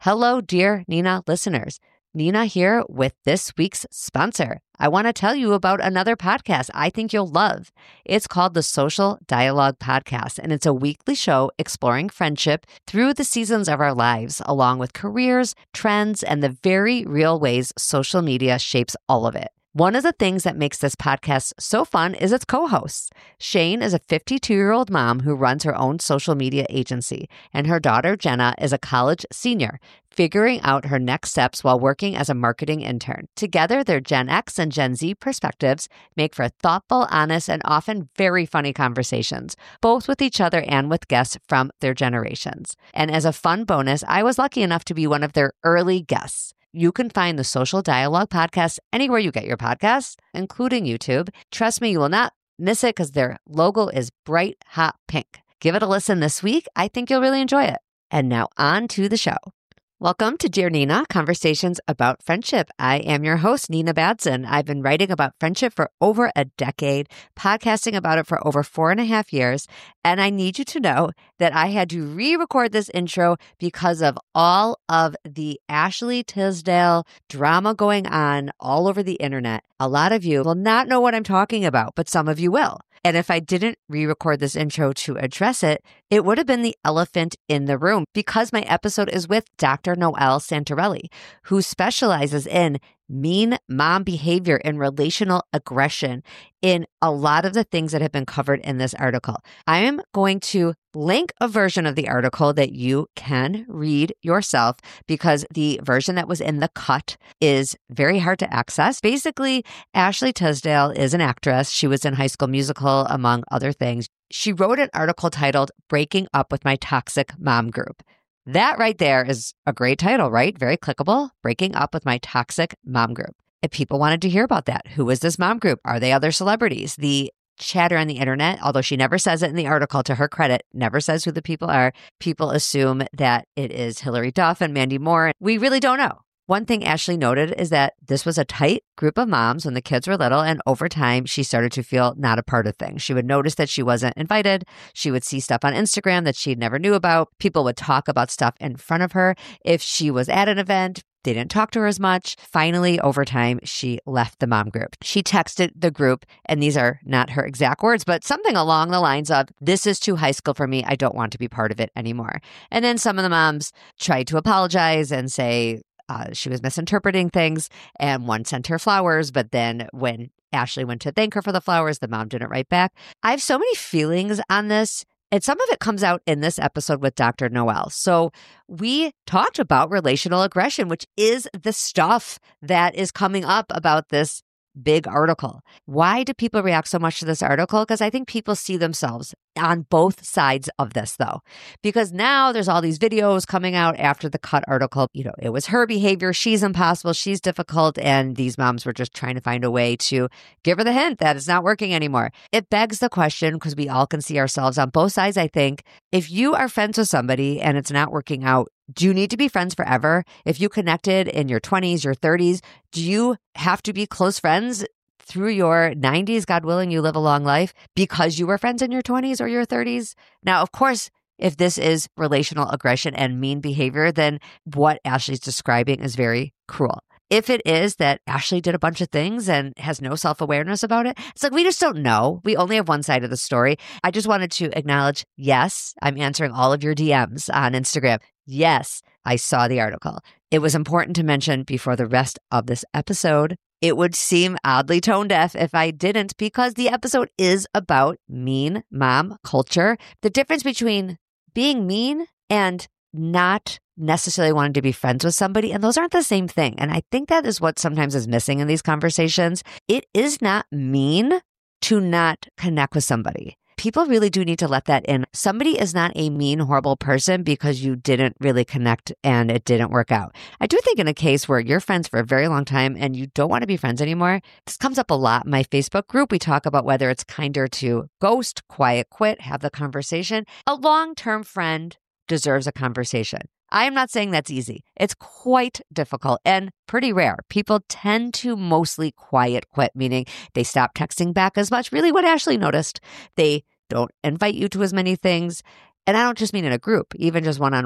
Hello, dear Nina listeners. Nina here with this week's sponsor. I want to tell you about another podcast I think you'll love. It's called the Social Dialogue Podcast, and it's a weekly show exploring friendship through the seasons of our lives, along with careers, trends, and the very real ways social media shapes all of it. One of the things that makes this podcast so fun is its co-hosts. Shane is a 52-year-old mom who runs her own social media agency, and her daughter, Jenna, is a college senior, figuring out her next steps while working as a marketing intern. Together, their Gen X and Gen Z perspectives make for thoughtful, honest, and often very funny conversations, both with each other and with guests from their generations. And as a fun bonus, I was lucky enough to be one of their early guests. You can find the Social Dialogue Podcast anywhere you get your podcasts, including YouTube. Trust me, you will not miss it because their logo is bright, hot pink. Give it a listen this week. I think you'll really enjoy it. And now on to the show. Welcome to Dear Nina, Conversations about Friendship. I am your host, Nina Badson. I've been writing about friendship for over a decade, podcasting about it for over 4.5 years, and I need you to know that I had to re-record this intro because of all of the Ashley Tisdale drama going on all over the internet. A lot of you will not know what I'm talking about, but some of you will. And if I didn't re-record this intro to address it, it would have been the elephant in the room because my episode is with Dr. Noelle Santarelli, who specializes in mean mom behavior and relational aggression in a lot of the things that have been covered in this article. I am going to link a version of the article that you can read yourself because the version that was in the cut is very hard to access. Basically, Ashley Tisdale is an actress. She was in High School Musical, among other things. She wrote an article titled Breaking Up with My Toxic Mom Group. That right there is a great title, right? Very clickable. Breaking Up with My Toxic Mom Group. If people wanted to hear about that, who is this mom group? Are they other celebrities? The chatter on the internet, although she never says it in the article, to her credit, never says who the people are. People assume that it is Hilary Duff and Mandy Moore. We really don't know. One thing Ashley noted is that this was a tight group of moms when the kids were little, and over time, she started to feel not a part of things. She would notice that she wasn't invited. She would see stuff on Instagram that she never knew about. People would talk about stuff in front of her. If she was at an event, they didn't talk to her as much. Finally, over time, she left the mom group. She texted the group, and these are not her exact words, but something along the lines of, "This is too high school for me. I don't want to be part of it anymore." And then some of the moms tried to apologize and say, she was misinterpreting things, and one sent her flowers, but then when Ashley went to thank her for the flowers, the mom didn't write back. I have so many feelings on this, and some of it comes out in this episode with Dr. Noelle. So we talked about relational aggression, which is the stuff that is coming up about this big article. Why do people react so much to this article? Because I think people see themselves on both sides of this, though, because now there's all these videos coming out after the cut article. You know, it was her behavior. She's impossible. She's difficult. And these moms were just trying to find a way to give her the hint that it's not working anymore. It begs the question, because we all can see ourselves on both sides, I think. If you are friends with somebody and it's not working out, do you need to be friends forever? If you connected in your 20s, your 30s, do you have to be close friends through your 90s, God willing, you live a long life, because you were friends in your 20s or your 30s? Now, of course, if this is relational aggression and mean behavior, then what Ashley's describing is very cruel. If it is that Ashley did a bunch of things and has no self-awareness about it, it's like we just don't know. We only have one side of the story. I just wanted to acknowledge, yes, I'm answering all of your DMs on Instagram. Yes, I saw the article. It was important to mention before the rest of this episode. It would seem oddly tone deaf if I didn't, because the episode is about mean mom culture. The difference between being mean and not necessarily wanting to be friends with somebody, and those aren't the same thing. And I think that is what sometimes is missing in these conversations. It is not mean to not connect with somebody. People really do need to let that in. Somebody is not a mean, horrible person because you didn't really connect and it didn't work out. I do think in a case where you're friends for a very long time and you don't want to be friends anymore, this comes up a lot in my Facebook group. We talk about whether it's kinder to ghost, quiet quit, have the conversation. A long-term friend deserves a conversation. I am not saying that's easy. It's quite difficult and pretty rare. People tend to mostly quiet quit, meaning they stop texting back as much. Really what Ashley noticed. They don't invite you to as many things. And I don't just mean in a group, even just one-on-one.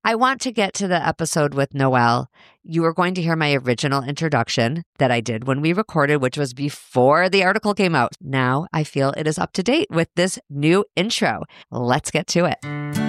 I want to get to the episode with Noelle. You are going to hear my original introduction that I did when we recorded, which was before the article came out. Now I feel it is up to date with this new intro. Let's get to it.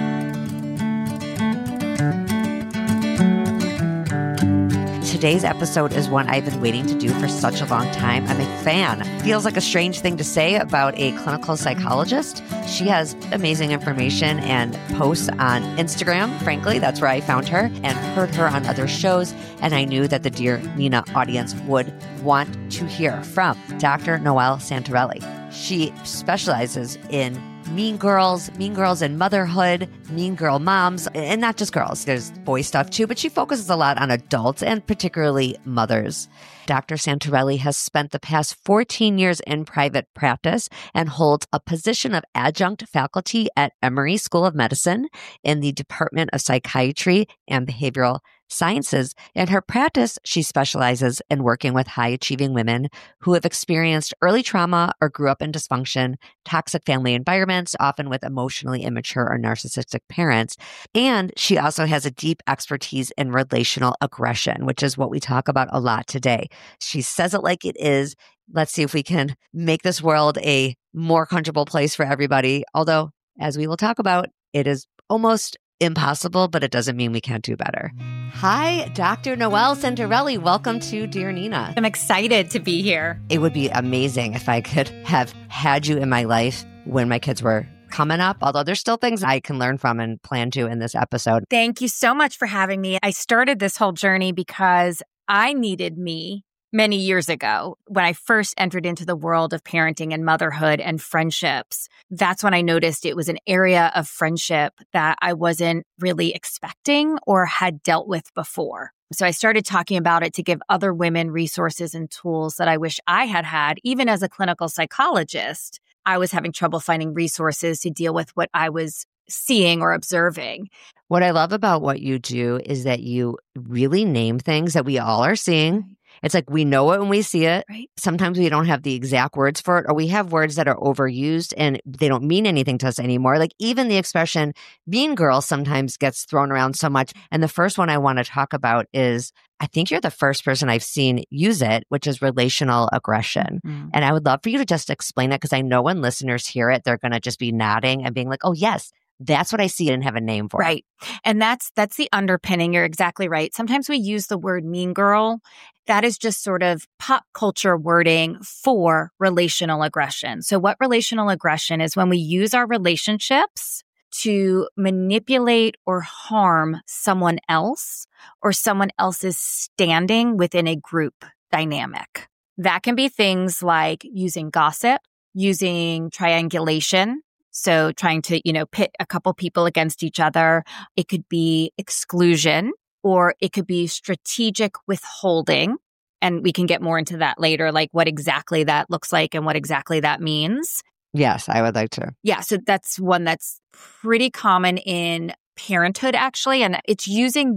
Today's episode is one I've been waiting to do for such a long time. I'm a fan. Feels like a strange thing to say about a clinical psychologist. She has amazing information and posts on Instagram. Frankly, that's where I found her and heard her on other shows. And I knew that the Dear Nina audience would want to hear from Dr. Noelle Santarelli. She specializes in mean girls and motherhood, mean girl moms, and not just girls. There's boy stuff too, but she focuses a lot on adults and particularly mothers. Dr. Santarelli has spent the past 14 years in private practice and holds a position of adjunct faculty at Emory School of Medicine in the Department of Psychiatry and Behavioral Sciences. In her practice, she specializes in working with high-achieving women who have experienced early trauma or grew up in dysfunction, toxic family environments, often with emotionally immature or narcissistic parents. And she also has a deep expertise in relational aggression, which is what we talk about a lot today. She says it like it is. Let's see if we can make this world a more comfortable place for everybody. Although, as we will talk about, it is almost impossible, but it doesn't mean we can't do better. Hi, Dr. Noelle Santarelli. Welcome to Dear Nina. I'm excited to be here. It would be amazing if I could have had you in my life when my kids were coming up, although there's still things I can learn from and plan to in this episode. Thank you so much for having me. I started this whole journey because I needed me many years ago when I first entered into the world of parenting and motherhood and friendships. That's when I noticed it was an area of friendship that I wasn't really expecting or had dealt with before. So I started talking about it to give other women resources and tools that I wish I had had. Even as a clinical psychologist, I was having trouble finding resources to deal with what I was seeing or observing. What I love about what you do is that you really name things that we all are seeing. It's like we know it when we see it. Right. Sometimes we don't have the exact words for it, or we have words that are overused and they don't mean anything to us anymore. Like even the expression mean girl sometimes gets thrown around so much. And the first one I want to talk about is, I think you're the first person I've seen use it, which is relational aggression. Mm-hmm. And I would love for you to just explain it, because I know when listeners hear it, they're going to just be nodding and being like, oh, yes. That's what I see and have a name for. Right. And that's the underpinning. You're exactly right. Sometimes we use the word mean girl. That is just sort of pop culture wording for relational aggression. So what relational aggression is when we use our relationships to manipulate or harm someone else or someone else's standing within a group dynamic. That can be things like using gossip, using triangulation. So trying to, pit a couple people against each other. It could be exclusion, or it could be strategic withholding. And we can get more into that later, like what exactly that looks like and what exactly that means. Yes, I would like to. Yeah, so that's one that's pretty common in parenthood, actually. And it's using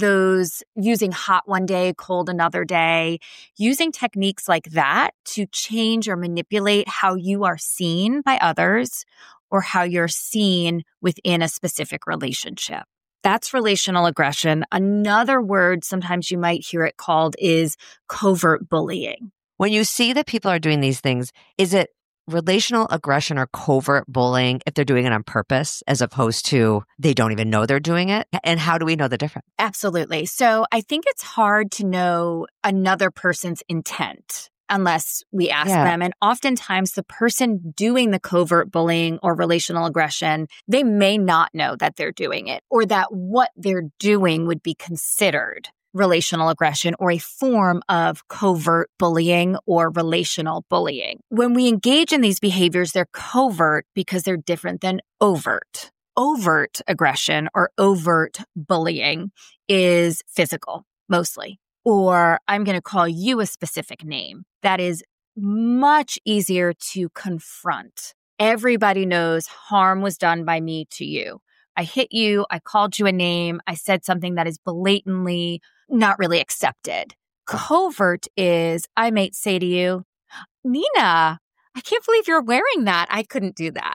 hot one day, cold another day, using techniques like that to change or manipulate how you are seen by others or how you're seen within a specific relationship. That's relational aggression. Another word, sometimes you might hear it called, is covert bullying. When you see that people are doing these things, is it relational aggression or covert bullying if they're doing it on purpose, as opposed to they don't even know they're doing it? And how do we know the difference? Absolutely. So I think it's hard to know another person's intent unless we ask them. And oftentimes the person doing the covert bullying or relational aggression, they may not know that they're doing it, or that what they're doing would be considered relational aggression or a form of covert bullying or relational bullying. When we engage in these behaviors, they're covert because they're different than overt. Overt aggression or overt bullying is physical, mostly. Or I'm going to call you a specific name. That is much easier to confront. Everybody knows harm was done by me to you. I hit you. I called you a name. I said something that is blatantly not really accepted. Covert is I might say to you, Nina, I can't believe you're wearing that. I couldn't do that.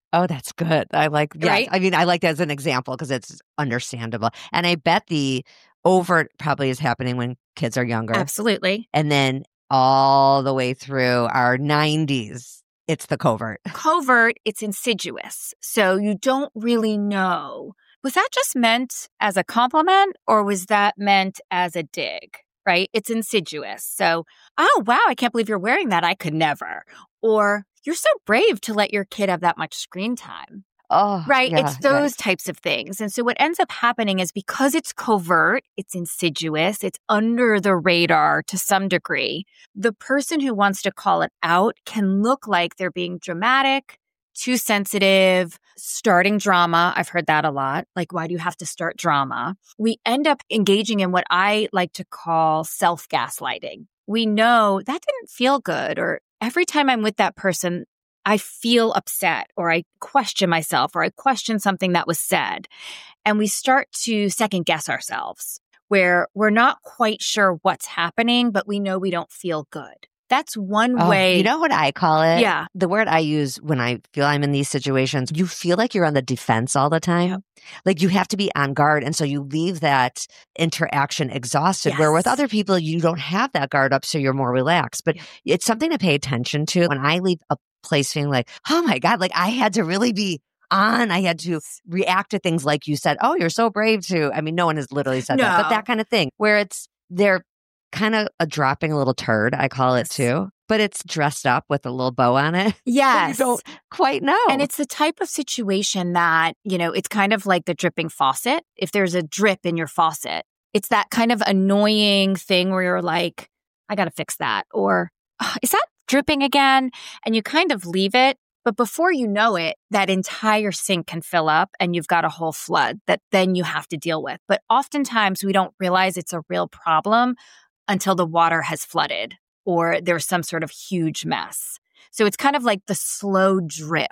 Oh, that's good. I like, yes. Right? I mean, I like that as an example because it's understandable. And I bet the overt probably is happening when kids are younger. Absolutely. And then all the way through our 90s, it's the covert. Covert, it's insidious. So you don't really know. Was that just meant as a compliment or was that meant as a dig? Right? It's insidious. So, oh, wow, I can't believe you're wearing that. I could never. Or you're so brave to let your kid have that much screen time. Oh, Right. yeah, It's those right. types of things. And so what ends up happening is because it's covert, it's insidious, it's under the radar to some degree, the person who wants to call it out can look like they're being dramatic, too sensitive, starting drama. I've heard that a lot. Like, why do you have to start drama? We end up engaging in what I like to call self-gaslighting. We know that didn't feel good, or every time I'm with that person, I feel upset, or I question myself, or I question something that was said. And we start to second guess ourselves where we're not quite sure what's happening, but we know we don't feel good. That's one way. You know what I call it? Yeah. The word I use when I feel I'm in these situations, you feel like you're on the defense all the time. Yep. Like you have to be on guard. And so you leave that interaction exhausted, Yes. where with other people, you don't have that guard up. So you're more relaxed. But it's something to pay attention to. When I leave a place feeling like, oh my God, like I had to really be on. I had to react to things like you said, oh, you're so brave to. I mean, no one has literally said that, but that kind of thing where they're kind of dropping a little turd, I call it too, but it's dressed up with a little bow on it. Yes. You don't quite know. And it's the type of situation that, it's kind of like the dripping faucet. If there's a drip in your faucet, it's that kind of annoying thing where you're like, I got to fix that. Or is that dripping again? And you kind of leave it. But before you know it, that entire sink can fill up and you've got a whole flood that then you have to deal with. But oftentimes we don't realize it's a real problem until the water has flooded or there's some sort of huge mess. So it's kind of like the slow drip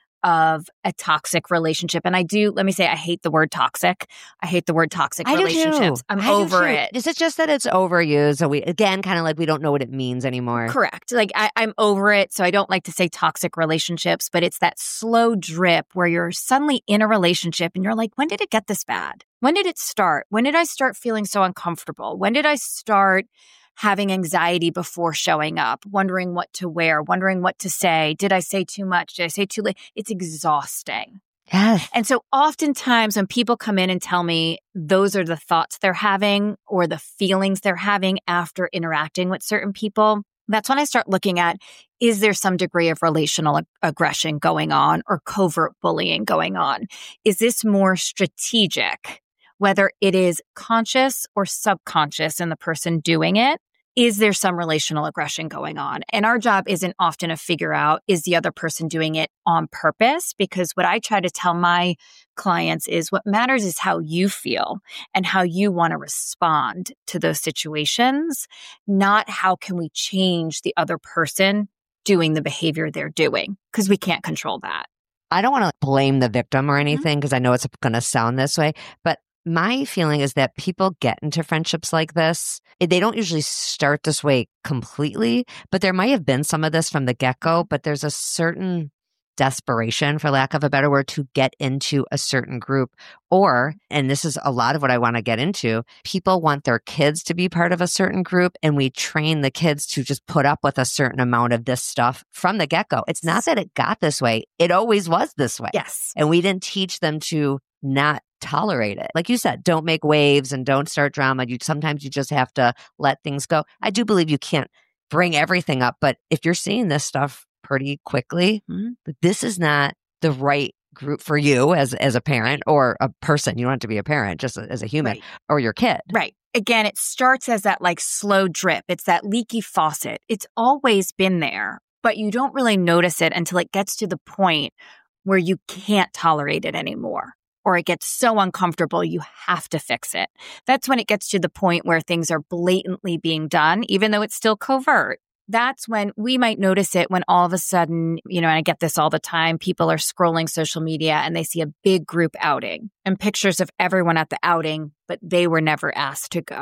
of a toxic relationship. And let me say, I hate the word toxic. I hate the word toxic relationships. I'm over it. Is it just that it's overused? So we, again, kind of like we don't know what it means anymore. Correct. Like I'm over it. So I don't like to say toxic relationships, but it's that slow drip where you're suddenly in a relationship and you're like, when did it get this bad? When did it start? When did I start feeling so uncomfortable? When did I start having anxiety before showing up, wondering what to wear, wondering what to say? Did I say too much? Did I say too late? It's exhausting. Yes. And so oftentimes when people come in and tell me those are the thoughts they're having or the feelings they're having after interacting with certain people, that's when I start looking at, is there some degree of relational aggression going on or covert bullying going on? Is this more strategic, whether it is conscious or subconscious in the person doing it? Is there some relational aggression going on? And our job isn't often to figure out, is the other person doing it on purpose? Because what I try to tell my clients is what matters is how you feel and how you want to respond to those situations, not how can we change the other person doing the behavior they're doing, because we can't control that. I don't want to blame the victim or anything because I know it's going to sound this way, but my feeling is that people get into friendships like this. They don't usually start this way completely, but there might have been some of this from the get-go, but there's a certain desperation, for lack of a better word, to get into a certain group. Or, and this is a lot of what I want to get into, people want their kids to be part of a certain group, and we train the kids to just put up with a certain amount of this stuff from the get-go. It's not that it got this way. It always was this way. Yes. And we didn't teach them to not tolerate it. Like you said, don't make waves and don't start drama. Sometimes you just have to let things go. I do believe you can't bring everything up, but if you're seeing this stuff pretty quickly, this is not the right group for you as a parent or a person. You don't have to be a parent, just as a human, right, or your kid. Right. Again, it starts as that like slow drip. It's that leaky faucet. It's always been there, but you don't really notice it until it gets to the point where you can't tolerate it anymore, or it gets so uncomfortable you have to fix it. That's when it gets to the point where things are blatantly being done, even though it's still covert. That's when we might notice it when all of a sudden, and I get this all the time, people are scrolling social media and they see a big group outing and pictures of everyone at the outing, but they were never asked to go.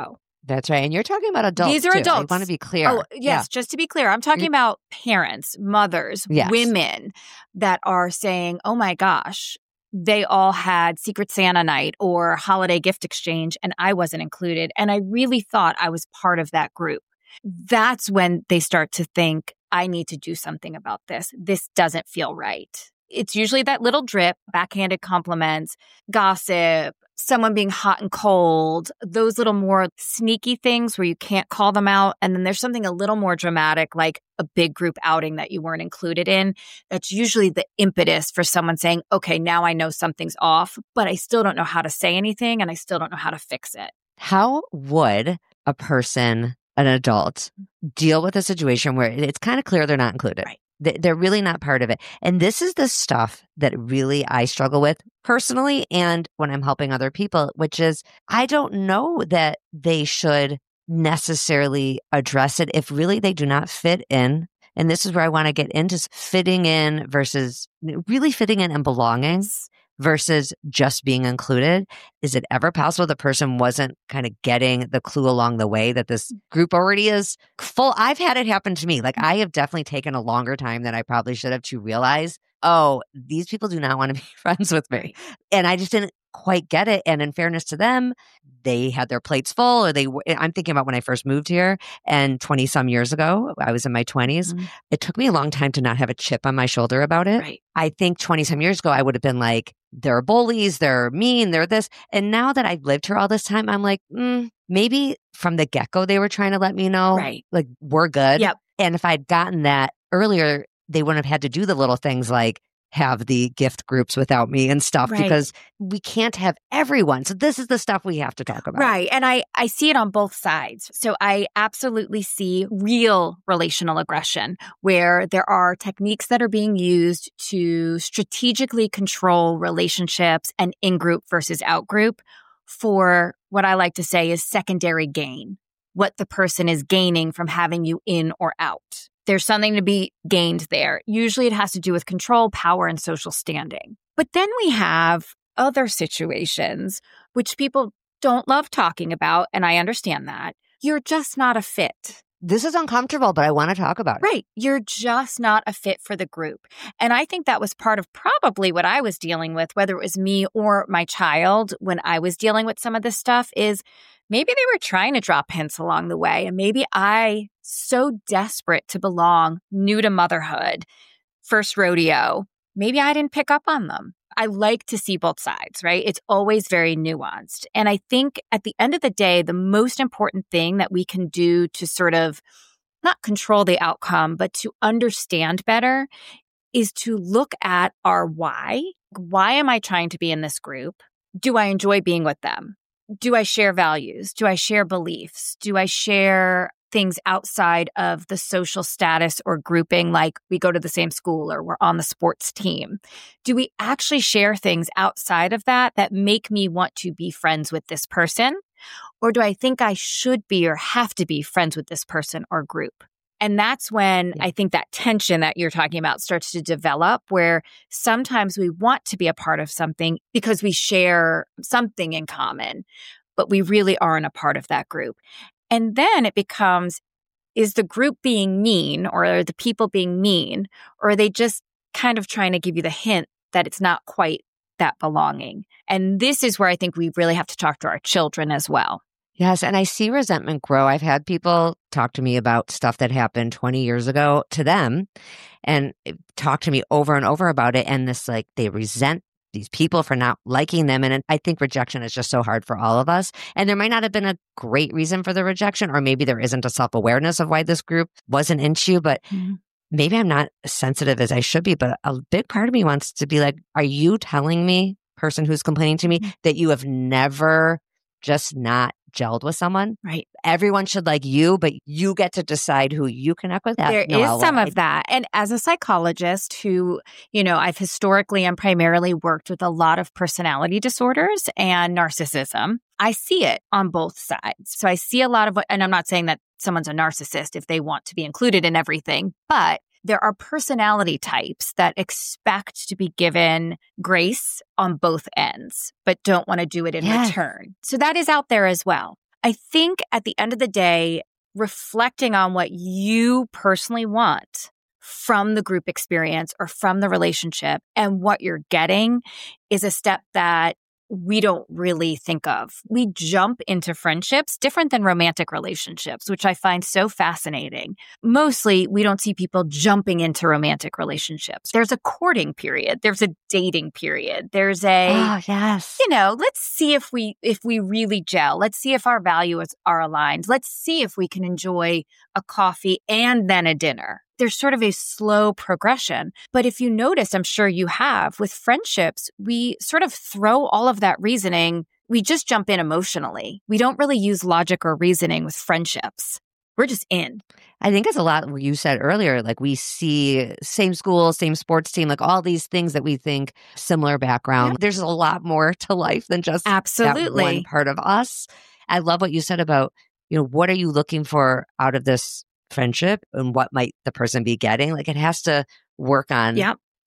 That's right. And you're talking about adults. These are too. adults. I want to be clear. Oh, yes. Just to be clear, I'm talking about parents, mothers, women that are saying, oh my gosh, they all had Secret Santa night or holiday gift exchange and I wasn't included. And I really thought I was part of that group. That's when they start to think, I need to do something about this. This doesn't feel right. It's usually that little drip, backhanded compliments, gossip, someone being hot and cold, those little more sneaky things where you can't call them out. And then there's something a little more dramatic, like a big group outing that you weren't included in. That's usually the impetus for someone saying, okay, now I know something's off, but I still don't know how to say anything and I still don't know how to fix it. How would a person, an adult, deal with a situation where it's kind of clear they're not included? Right. They're really not part of it. And this is the stuff that really I struggle with personally and when I'm helping other people, which is I don't know that they should necessarily address it if really they do not fit in. And this is where I want to get into fitting in versus really fitting in and belonging versus just being included. Is it ever possible the person wasn't kind of getting the clue along the way that this group already is full? I've had it happen to me. Like I have definitely taken a longer time than I probably should have to realize, oh, these people do not want to be friends with me. And I just didn't quite get it. And in fairness to them, they had their plates full I'm thinking about when I first moved here and 20 some years ago, I was in my 20s. Mm-hmm. It took me a long time to not have a chip on my shoulder about it. Right. I think 20 some years ago, I would have been like, they're bullies, they're mean, they're this. And now that I've lived here all this time, I'm like, maybe from the get-go, they were trying to let me know, like, we're good. Yep. And if I'd gotten that earlier, they wouldn't have had to do the little things like have the gift groups without me and stuff because we can't have everyone. So this is the stuff we have to talk about. Right. And I see it on both sides. So I absolutely see real relational aggression where there are techniques that are being used to strategically control relationships and in-group versus out-group for what I like to say is secondary gain, what the person is gaining from having you in or out. There's something to be gained there. Usually it has to do with control, power, and social standing. But then we have other situations which people don't love talking about, and I understand that. You're just not a fit. This is uncomfortable, but I want to talk about it. Right. You're just not a fit for the group. And I think that was part of probably what I was dealing with, whether it was me or my child when I was dealing with some of this stuff is maybe they were trying to drop hints along the way. And maybe I, so desperate to belong, new to motherhood, first rodeo, maybe I didn't pick up on them. I like to see both sides, right? It's always very nuanced. And I think at the end of the day, the most important thing that we can do to sort of not control the outcome, but to understand better is to look at our why. Why am I trying to be in this group? Do I enjoy being with them? Do I share values? Do I share beliefs? Do I share things outside of the social status or grouping, like we go to the same school or we're on the sports team? Do we actually share things outside of that that make me want to be friends with this person? Or do I think I should be or have to be friends with this person or group? And that's when I think that tension that you're talking about starts to develop, where sometimes we want to be a part of something because we share something in common, but we really aren't a part of that group. And then it becomes, is the group being mean or are the people being mean? Or are they just kind of trying to give you the hint that it's not quite that belonging? And this is where I think we really have to talk to our children as well. Yes. And I see resentment grow. I've had people talk to me about stuff that happened 20 years ago to them and talk to me over and over about it. And this, like, they resent these people for not liking them. And I think rejection is just so hard for all of us. And there might not have been a great reason for the rejection, or maybe there isn't a self-awareness of why this group wasn't into you, but maybe I'm not as sensitive as I should be. But a big part of me wants to be like, are you telling me, person who's complaining to me, that you have never just not gelled with someone? Right. Everyone should like you, but you get to decide who you connect with. There is some of that. And as a psychologist who, I've historically and primarily worked with a lot of personality disorders and narcissism, I see it on both sides. So I see a lot of and I'm not saying that someone's a narcissist if they want to be included in everything, but there are personality types that expect to be given grace on both ends, but don't want to do it in return. So that is out there as well. I think at the end of the day, reflecting on what you personally want from the group experience or from the relationship and what you're getting is a step that we don't really think of. We jump into friendships different than romantic relationships, which I find so fascinating. Mostly, we don't see people jumping into romantic relationships. There's a courting period. There's a dating period. There's Oh, yes. let's see if we really gel. Let's see if our values are aligned. Let's see if we can enjoy a coffee and then a dinner. There's sort of a slow progression. But if you notice, I'm sure you have, with friendships, we sort of throw all of that reasoning. We just jump in emotionally. We don't really use logic or reasoning with friendships. We're just in. I think it's a lot what you said earlier. Like we see same school, same sports team, like all these things that we think similar background. Yeah. There's a lot more to life than just that one part of us. I love what you said about, what are you looking for out of this friendship and what might the person be getting? Like it has to work on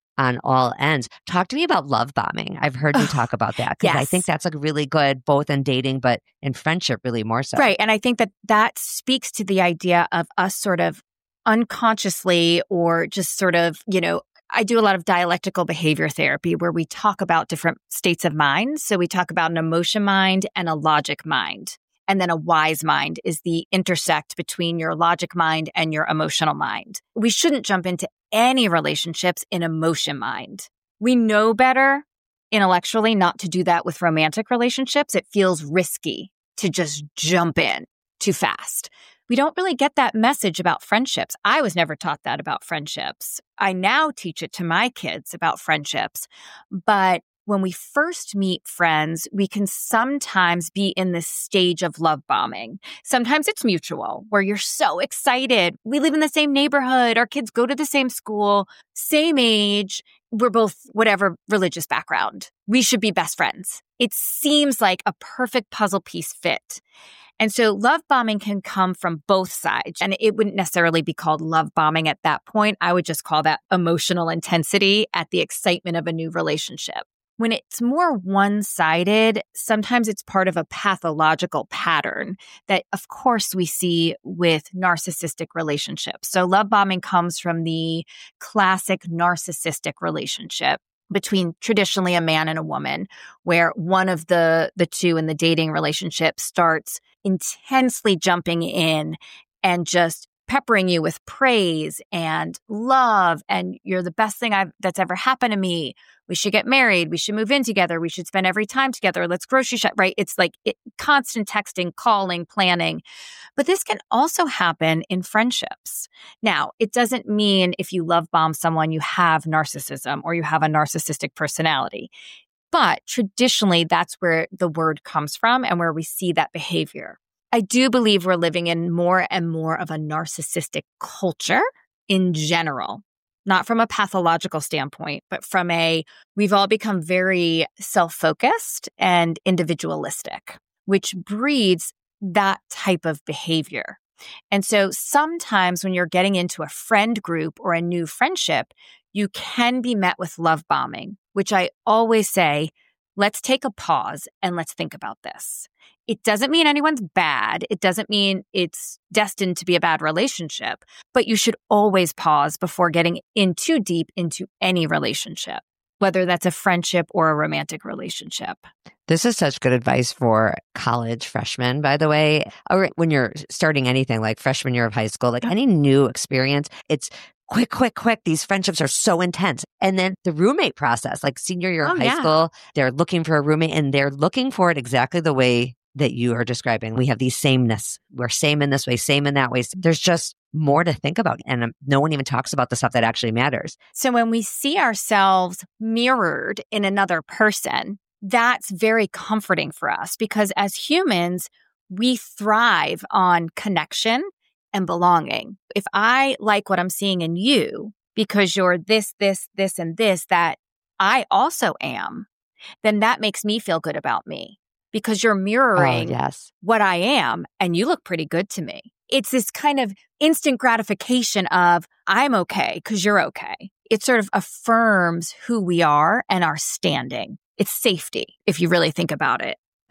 all ends. Talk to me about love bombing. I've heard you talk about that because I think that's like really good both in dating but in friendship really more so. Right. And I think that speaks to the idea of us sort of unconsciously or just sort of, I do a lot of dialectical behavior therapy where we talk about different states of mind. So we talk about an emotion mind and a logic mind. And then a wise mind is the intersect between your logic mind and your emotional mind. We shouldn't jump into any relationships in emotion mind. We know better intellectually not to do that with romantic relationships. It feels risky to just jump in too fast. We don't really get that message about friendships. I was never taught that about friendships. I now teach it to my kids about friendships, but when we first meet friends, we can sometimes be in this stage of love bombing. Sometimes it's mutual, where you're so excited. We live in the same neighborhood. Our kids go to the same school, same age. We're both whatever religious background. We should be best friends. It seems like a perfect puzzle piece fit. And so love bombing can come from both sides. And it wouldn't necessarily be called love bombing at that point. I would just call that emotional intensity at the excitement of a new relationship. When it's more one-sided, sometimes it's part of a pathological pattern that, of course, we see with narcissistic relationships. So love bombing comes from the classic narcissistic relationship between traditionally a man and a woman, where one of the two in the dating relationship starts intensely jumping in and just peppering you with praise and love, and you're the best thing that's ever happened to me. We should get married. We should move in together. We should spend every time together. Let's grocery shop, right? It's like constant texting, calling, planning. But this can also happen in friendships. Now, it doesn't mean if you love bomb someone, you have narcissism or you have a narcissistic personality. But traditionally, that's where the word comes from and where we see that behavior. I do believe we're living in more and more of a narcissistic culture in general, not from a pathological standpoint, but from we've all become very self-focused and individualistic, which breeds that type of behavior. And so sometimes when you're getting into a friend group or a new friendship, you can be met with love bombing, which I always say, let's take a pause and let's think about this. It doesn't mean anyone's bad. It doesn't mean it's destined to be a bad relationship, but you should always pause before getting in too deep into any relationship, whether that's a friendship or a romantic relationship. This is such good advice for college freshmen, by the way, or when you're starting anything like freshman year of high school, like any new experience, it's quick. These friendships are so intense. And then the roommate process, like senior year of high school, they're looking for a roommate and they're looking for it exactly the way that you are describing. We have these sameness. We're same in this way, same in that way. There's just more to think about. And no one even talks about the stuff that actually matters. So when we see ourselves mirrored in another person, that's very comforting for us because as humans, we thrive on connection and belonging. If I like what I'm seeing in you because you're this, and this that I also am, then that makes me feel good about me because you're mirroring what I am and you look pretty good to me. It's this kind of instant gratification of I'm okay because you're okay. It sort of affirms who we are and our standing. It's safety if you really think about it.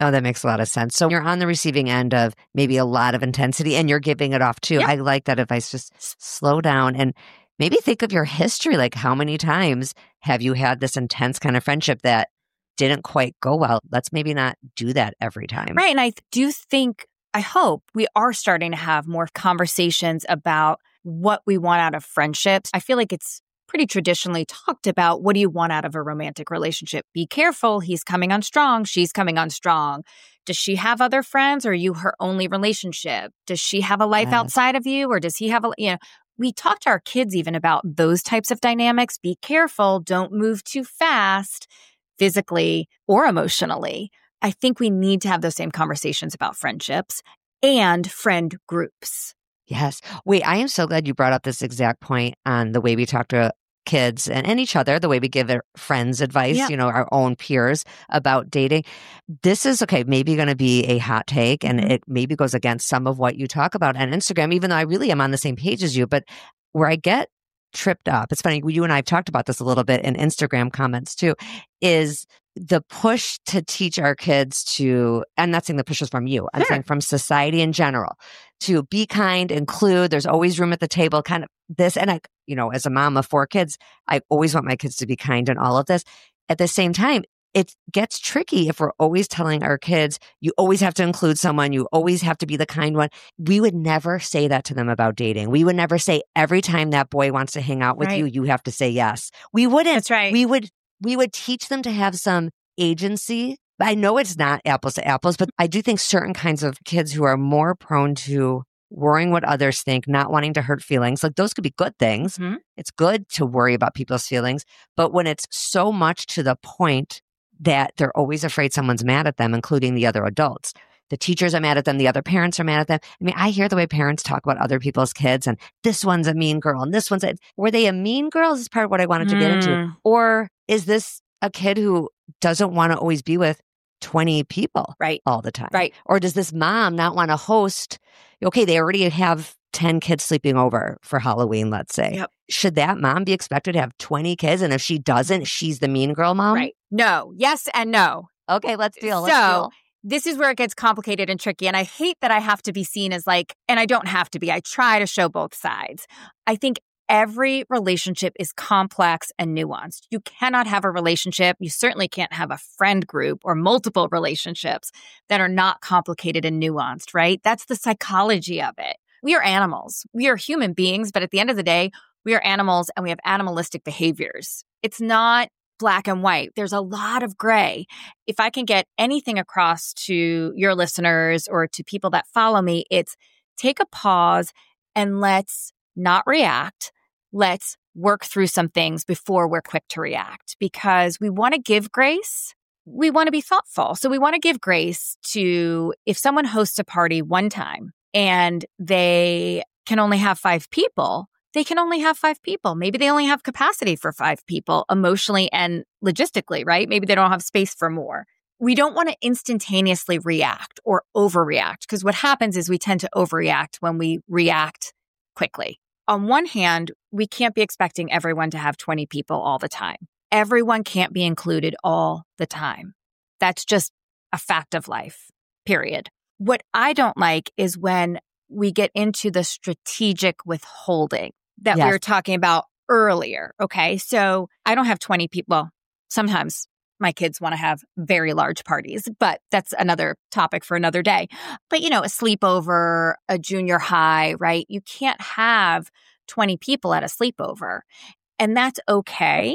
Oh, that makes a lot of sense. So you're on the receiving end of maybe a lot of intensity and you're giving it off too. Yep. I like that advice. Just slow down and maybe think of your history. Like, how many times have you had this intense kind of friendship that didn't quite go well? Let's maybe not do that every time. Right. And I do think, I hope we are starting to have more conversations about what we want out of friendships. I feel like it's pretty traditionally talked about. What do you want out of a romantic relationship? Be careful. He's coming on strong. She's coming on strong. Does she have other friends, or are you her only relationship? Does she have a life outside of you, or does he have we talk to our kids even about those types of dynamics. Be careful. Don't move too fast, physically or emotionally. I think we need to have those same conversations about friendships and friend groups. Yes. Wait, I am so glad you brought up this exact point on the way we talk to kids and each other, the way we give our friends advice, our own peers about dating. This is, maybe going to be a hot take, and it maybe goes against some of what you talk about on Instagram, even though I really am on the same page as you. But where I get tripped up, it's funny, you and I have talked about this a little bit in Instagram comments too, is the push to teach our kids to, I'm not saying the push is from you, I'm saying from society in general, to be kind, include, there's always room at the table, kind of this. And I, as a mom of 4 kids, I always want my kids to be kind in all of this. At the same time, it gets tricky if we're always telling our kids, you always have to include someone, you always have to be the kind one. We would never say that to them about dating. We would never say every time that boy wants to hang out with you, you have to say yes. We wouldn't. That's right. We would teach them to have some agency. I know it's not apples to apples, but I do think certain kinds of kids who are more prone to worrying what others think, not wanting to hurt feelings, like those could be good things. Mm-hmm. It's good to worry about people's feelings. But when it's so much to the point that they're always afraid someone's mad at them, including the other adults, the teachers are mad at them, the other parents are mad at them. I mean, I hear the way parents talk about other people's kids, and this one's a mean girl and this one's were they a mean girl? This is part of what I wanted to get into. Or is this a kid who doesn't want to always be with 20 people all the time? Right. Or does this mom not want to host? Okay, they already have 10 kids sleeping over for Halloween, let's say. Yep. Should that mom be expected to have 20 kids? And if she doesn't, she's the mean girl mom? Right. No. Yes and no. Okay, let's deal. This is where it gets complicated and tricky. And I hate that I have to be seen as and I don't have to be. I try to show both sides. I think every relationship is complex and nuanced. You cannot have a relationship. You certainly can't have a friend group or multiple relationships that are not complicated and nuanced, right? That's the psychology of it. We are animals. We are human beings, but at the end of the day, we are animals and we have animalistic behaviors. It's not black and white. There's a lot of gray. If I can get anything across to your listeners or to people that follow me, it's take a pause and let's not react. Let's work through some things before we're quick to react, because we want to give grace. We want to be thoughtful. So we want to give grace to, if someone hosts a party one time and they can only have 5 people, they can only have 5 people. Maybe they only have capacity for 5 people emotionally and logistically, right? Maybe they don't have space for more. We don't want to instantaneously react or overreact, because what happens is we tend to overreact when we react quickly. On one hand, we can't be expecting everyone to have 20 people all the time. Everyone can't be included all the time. That's just a fact of life, period. What I don't like is when we get into the strategic withholding that we were talking about earlier. Okay. So I don't have 20 people. Well, sometimes my kids want to have very large parties, but that's another topic for another day. But, a sleepover, a junior high, right? You can't have 20 people at a sleepover, and that's okay.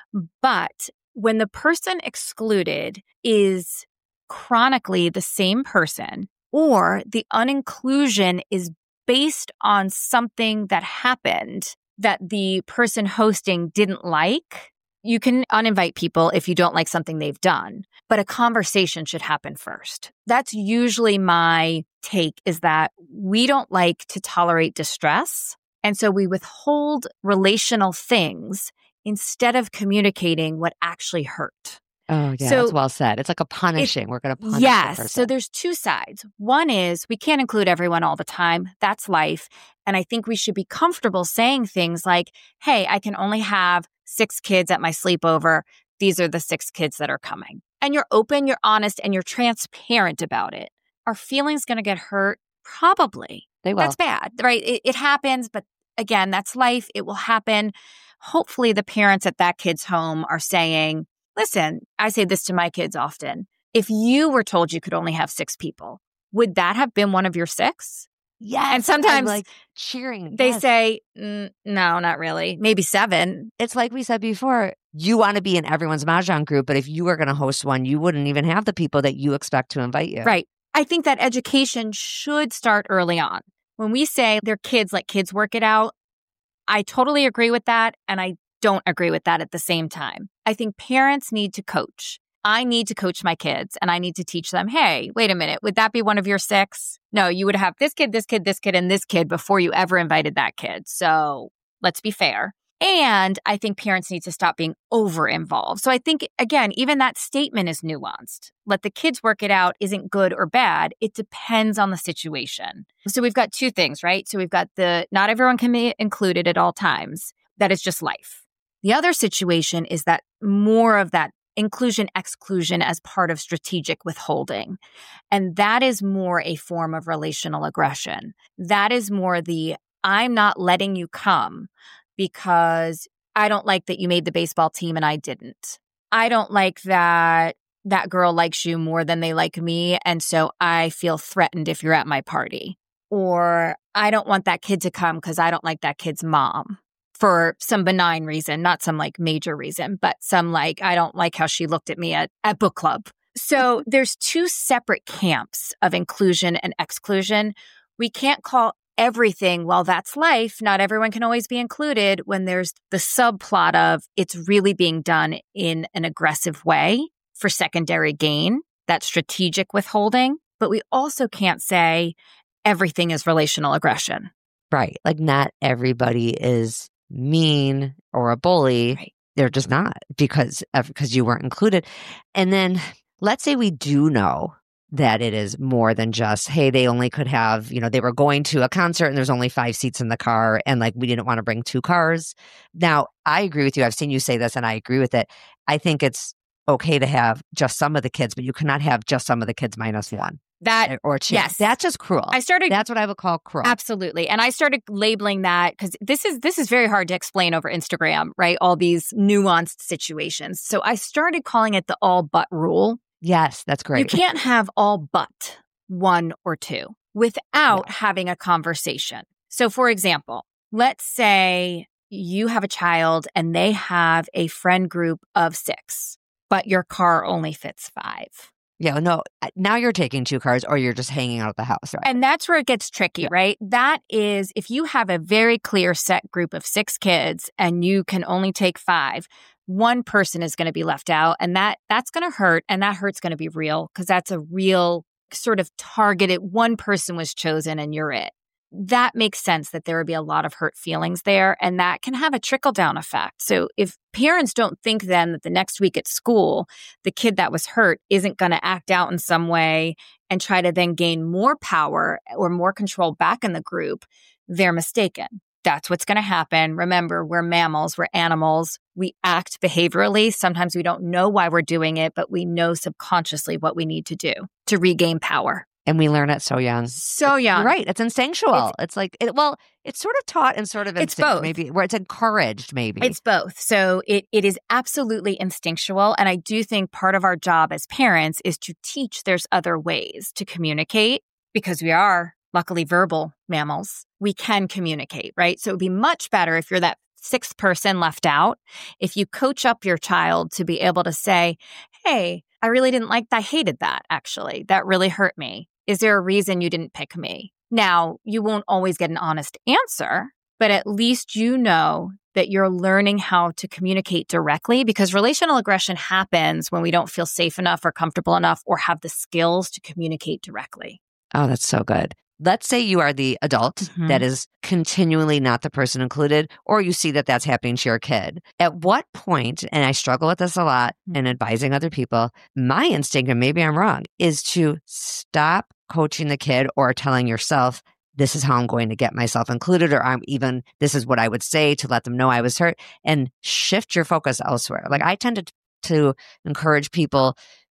But when the person excluded is chronically the same person, or the uninclusion is based on something that happened that the person hosting didn't like, you can uninvite people if you don't like something they've done, but a conversation should happen first. That's usually my take, is that we don't like to tolerate distress. And so we withhold relational things instead of communicating what actually hurt. Oh, yeah, that's well said. It's like a punishing. We're going to punish the person. So there's 2 sides. One is we can't include everyone all the time. That's life. And I think we should be comfortable saying things like, hey, I can only have 6 kids at my sleepover. These are the 6 kids that are coming. and you're open, you're honest, and you're transparent about it, are feelings going to get hurt? Probably. They will. That's bad, right? It happens, but again, that's life. It will happen. Hopefully the parents at that kid's home are saying, listen, I say this to my kids often. If you were told you could only have 6 people, would that have been one of your 6? Yes. And sometimes like cheering. They say, no, not really. Maybe 7. It's like we said before, you want to be in everyone's Mahjong group, but if you were going to host one, you wouldn't even have the people that you expect to invite you. Right. I think that education should start early on. When we say they're kids, let kids work it out, I totally agree with that. And I don't agree with that at the same time. I think parents need to coach. I need to coach my kids and I need to teach them, hey, wait a minute, would that be one of your 6? No, you would have this kid, this kid, this kid, and this kid before you ever invited that kid. So let's be fair. And I think parents need to stop being over-involved. So I think, again, even that statement is nuanced. Let the kids work it out isn't good or bad. It depends on the situation. So we've got 2 things, right? So we've got the not everyone can be included at all times. That is just life. The other situation is that more of that inclusion, exclusion as part of strategic withholding. And that is more a form of relational aggression. That is more the, I'm not letting you come because I don't like that you made the baseball team and I didn't. I don't like that that girl likes you more than they like me. And so I feel threatened if you're at my party. Or I don't want that kid to come because I don't like that kid's mom. For some benign reason, not some like major reason, but some like, I don't like how she looked at me at book club. So there's 2 separate camps of inclusion and exclusion. We can't call everything, well, that's life. Not everyone can always be included when there's the subplot of it's really being done in an aggressive way for secondary gain, that strategic withholding. But we also can't say everything is relational aggression. Right. Like not everybody is mean or a bully. Right. They're just not because you weren't included. And then let's say we do know that it is more than just, hey, they only could have, they were going to a concert and there's only 5 seats in the car and like we didn't want to bring 2 cars. Now, I agree with you. I've seen you say this and I agree with it. I think it's okay to have just some of the kids, but you cannot have just some of the kids minus 1. That or 2. Yes. That's just cruel. That's what I would call cruel. Absolutely. And I started labeling that because this is very hard to explain over Instagram, right? All these nuanced situations. So I started calling it the all but rule. Yes, that's great. You can't have all but 1 or 2 without having a conversation. So for example, let's say you have a child and they have a friend group of 6, but your car only fits 5. Yeah, no, now you're taking 2 cars or you're just hanging out at the house, right? And that's where it gets tricky, right? That is, if you have a very clear set group of 6 kids and you can only take 5, one person is going to be left out and that's going to hurt. And that hurt's going to be real because that's a real sort of targeted, one person was chosen and you're it. That makes sense that there would be a lot of hurt feelings there and that can have a trickle-down effect. So if parents don't think then that the next week at school, the kid that was hurt isn't going to act out in some way and try to then gain more power or more control back in the group, they're mistaken. That's what's going to happen. Remember, we're mammals, we're animals. We act behaviorally. Sometimes we don't know why we're doing it, but we know subconsciously what we need to do to regain power. And we learn it so young. So young. You're right. It's instinctual. It's like, it's sort of taught and sort of it's both. Maybe, where it's encouraged, maybe. It's both. So it is absolutely instinctual. And I do think part of our job as parents is to teach there's other ways to communicate because we are luckily verbal mammals. We can communicate, right? So it would be much better if you're that 6th person left out, if you coach up your child to be able to say, hey, I really didn't like that. I hated that, actually. That really hurt me. Is there a reason you didn't pick me? Now, you won't always get an honest answer, but at least you know that you're learning how to communicate directly because relational aggression happens when we don't feel safe enough or comfortable enough or have the skills to communicate directly. Oh, that's so good. Let's say you are the adult that is continually not the person included, or you see that that's happening to your kid. At what point, and I struggle with this a lot in advising other people, my instinct, and maybe I'm wrong, is to stop coaching the kid or telling yourself, this is how I'm going to get myself included, or this is what I would say to let them know I was hurt, and shift your focus elsewhere. Like I tend to encourage people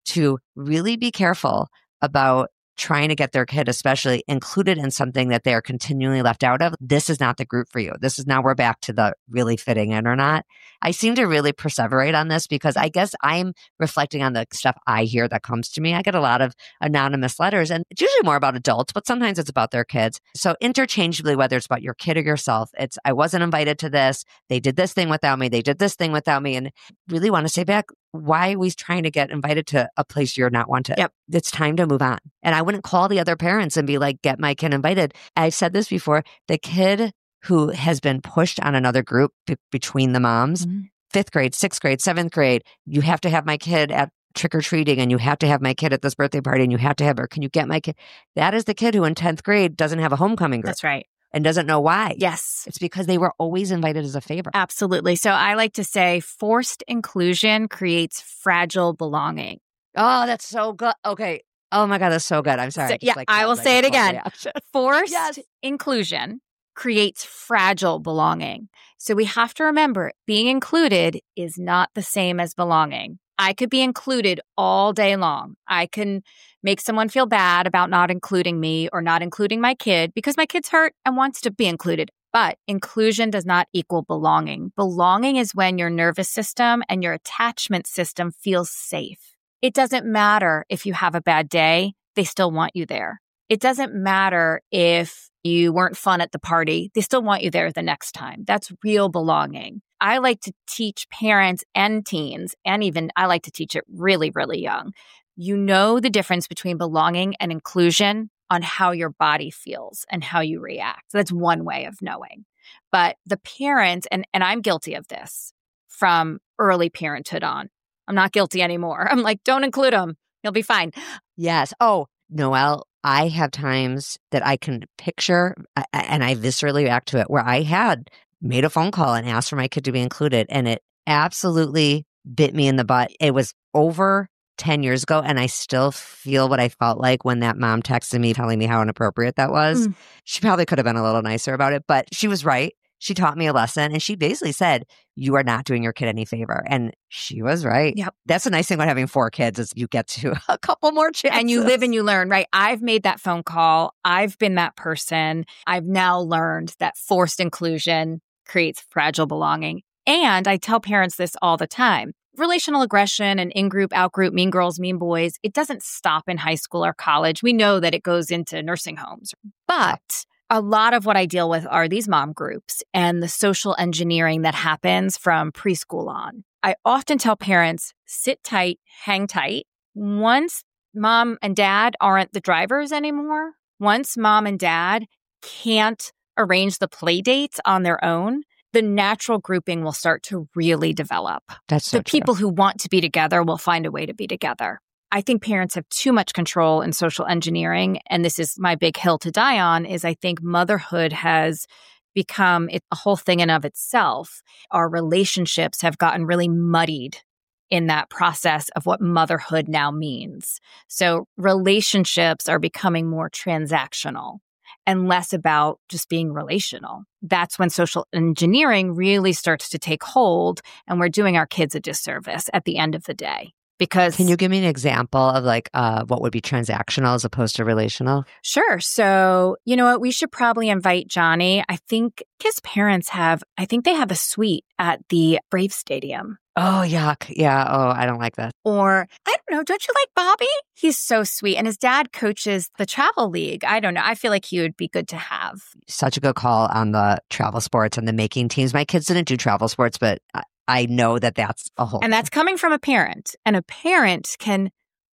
to really be careful about trying to get their kid especially included in something that they are continually left out of. This is not the group for you. This is now we're back to the really fitting in or not. I seem to really perseverate on this because I guess I'm reflecting on the stuff I hear that comes to me. I get a lot of anonymous letters and it's usually more about adults, but sometimes it's about their kids. So interchangeably, whether it's about your kid or yourself, it's, I wasn't invited to this. They did this thing without me. They did this thing without me. And really want to say back, why are we trying to get invited to a place you're not wanted? Yep. It's time to move on. And I wouldn't call the other parents and be like, get my kid invited. I've said this before, the kid who has been pushed on another group between the moms, 5th grade, 6th grade, 7th grade, you have to have my kid at trick-or-treating and you have to have my kid at this birthday party and you have to have her. Can you get my kid? That is the kid who in 10th grade doesn't have a homecoming group. That's right. And doesn't know why. Yes. It's because they were always invited as a favor. Absolutely. So I like to say forced inclusion creates fragile belonging. Oh, that's so good. Okay. Oh my God, that's so good. I'm sorry. So, I will say it again. Forced inclusion creates fragile belonging. So we have to remember being included is not the same as belonging. I could be included all day long. I can make someone feel bad about not including me or not including my kid because my kid's hurt and wants to be included. But inclusion does not equal belonging. Belonging is when your nervous system and your attachment system feels safe. It doesn't matter if you have a bad day, they still want you there. It doesn't matter if you weren't fun at the party, they still want you there the next time. That's real belonging. I like to teach parents and teens, and even I like to teach it really, really young. You know the difference between belonging and inclusion on how your body feels and how you react. So that's one way of knowing. But the parents, and I'm guilty of this from early parenthood on. I'm not guilty anymore. I'm like, don't include them. You'll be fine. Yes. Oh, Noelle, I have times that I can picture, and I viscerally react to it, where I had made a phone call and asked for my kid to be included, and it absolutely bit me in the butt. It was over 10 years ago, and I still feel what I felt like when that mom texted me telling me how inappropriate that was. She probably could have been a little nicer about it, but she was right. She taught me a lesson, and she basically said, you are not doing your kid any favor. And she was right. Yep. That's the nice thing about having 4 kids is you get to a couple more chances. And you live and you learn, right? I've made that phone call. I've been that person. I've now learned that forced inclusion creates fragile belonging. And I tell parents this all the time. Relational aggression and in-group, out-group, mean girls, mean boys, it doesn't stop in high school or college. We know that it goes into nursing homes. But a lot of what I deal with are these mom groups and the social engineering that happens from preschool on. I often tell parents, sit tight, hang tight. Once mom and dad aren't the drivers anymore, once mom and dad can't arrange the play dates on their own, the natural grouping will start to really develop. That's so the people who want to be together will find a way to be together. I think parents have too much control in social engineering, and this is my big hill to die on, is I think motherhood has become a whole thing in of itself. Our relationships have gotten really muddied in that process of what motherhood now means. So relationships are becoming more transactional and less about just being relational. That's when social engineering really starts to take hold, and we're doing our kids a disservice at the end of the day. Because can you give me an example of like what would be transactional as opposed to relational? Sure. So, you know what? We should probably invite Johnny. I think his parents they have a suite at the Brave Stadium. Oh, yuck. Yeah. Oh, I don't like that. Or, I don't know, don't you like Bobby? He's so sweet. And his dad coaches the travel league. I don't know. I feel like he would be good to have. Such a good call on the travel sports and the making teams. My kids didn't do travel sports, but I know that that's a whole. And that's coming from a parent. And a parent can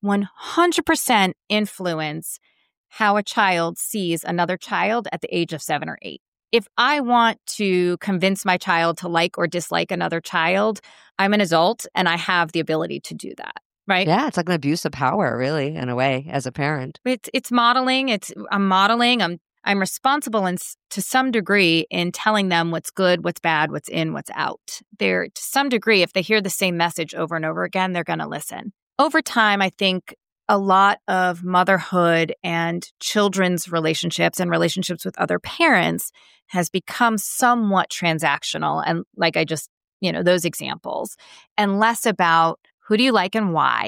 100% influence how a child sees another child at the age of 7 or 8. If I want to convince my child to like or dislike another child, I'm an adult and I have the ability to do that, right? Yeah, it's like an abuse of power, really, in a way, as a parent. It's modeling. I'm modeling. I'm responsible to some degree in telling them what's good, what's bad, what's in, what's out. To some degree, if they hear the same message over and over again, they're going to listen. Over time, I think a lot of motherhood and children's relationships and relationships with other parents has become somewhat transactional. And like I just, those examples, and less about who do you like and why?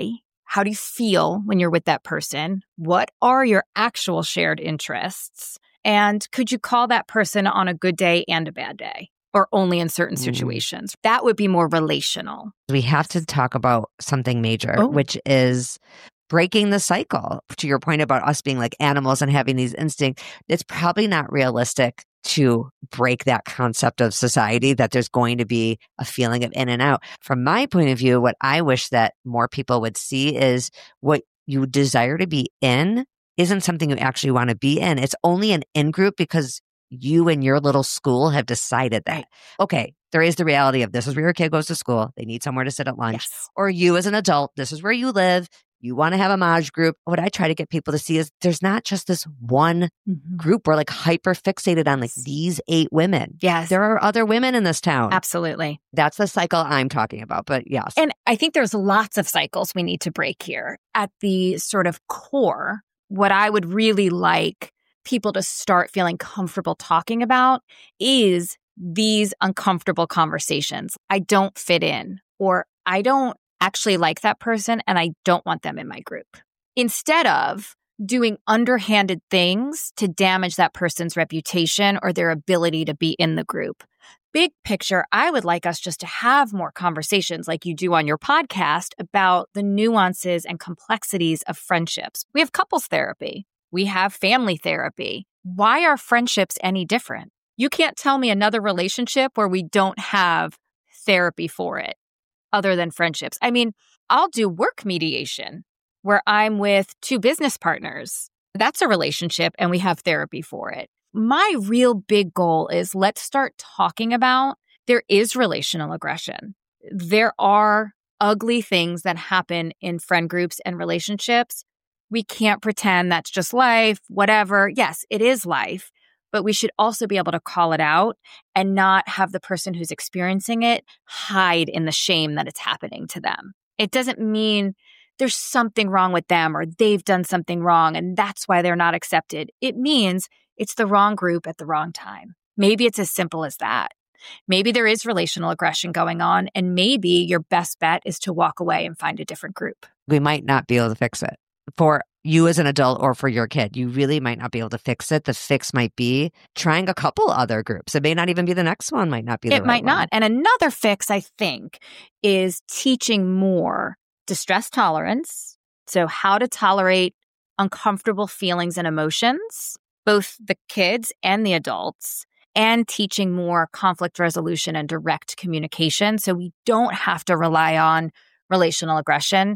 How do you feel when you're with that person? What are your actual shared interests? And could you call that person on a good day and a bad day, or only in certain situations? That would be more relational. We have to talk about something major, which is breaking the cycle. To your point about us being like animals and having these instincts, it's probably not realistic to break that concept of society, that there's going to be a feeling of in and out. From my point of view, what I wish that more people would see is what you desire to be in isn't something you actually want to be in. It's only an in group because you and your little school have decided that. Right. Okay, there is the reality of this is where your kid goes to school. They need somewhere to sit at lunch. Yes. Or you as an adult, this is where you live. You want to have a Maj group. What I try to get people to see is there's not just this one group. We're like hyper fixated on like these 8 women. Yes. There are other women in this town. Absolutely. That's the cycle I'm talking about, but yes. And I think there's lots of cycles we need to break here. At the sort of core, what I would really like people to start feeling comfortable talking about is these uncomfortable conversations. I don't fit in, or I don't actually like that person and I don't want them in my group. Instead of doing underhanded things to damage that person's reputation or their ability to be in the group. Big picture, I would like us just to have more conversations like you do on your podcast about the nuances and complexities of friendships. We have couples therapy. We have family therapy. Why are friendships any different? You can't tell me another relationship where we don't have therapy for it other than friendships. I mean, I'll do work mediation where I'm with 2 business partners. That's a relationship and we have therapy for it. My real big goal is let's start talking about there is relational aggression. There are ugly things that happen in friend groups and relationships. We can't pretend that's just life, whatever. Yes, it is life. But we should also be able to call it out and not have the person who's experiencing it hide in the shame that it's happening to them. It doesn't mean there's something wrong with them or they've done something wrong and that's why they're not accepted. It means it's the wrong group at the wrong time. Maybe it's as simple as that. Maybe there is relational aggression going on and maybe your best bet is to walk away and find a different group. We might not be able to fix it. For you as an adult or for your kid, you really might not be able to fix it. The fix might be trying a couple other groups. It may not even be the next one, might not be the right one. It might not. And another fix, I think, is teaching more distress tolerance. So how to tolerate uncomfortable feelings and emotions, both the kids and the adults, and teaching more conflict resolution and direct communication. So we don't have to rely on relational aggression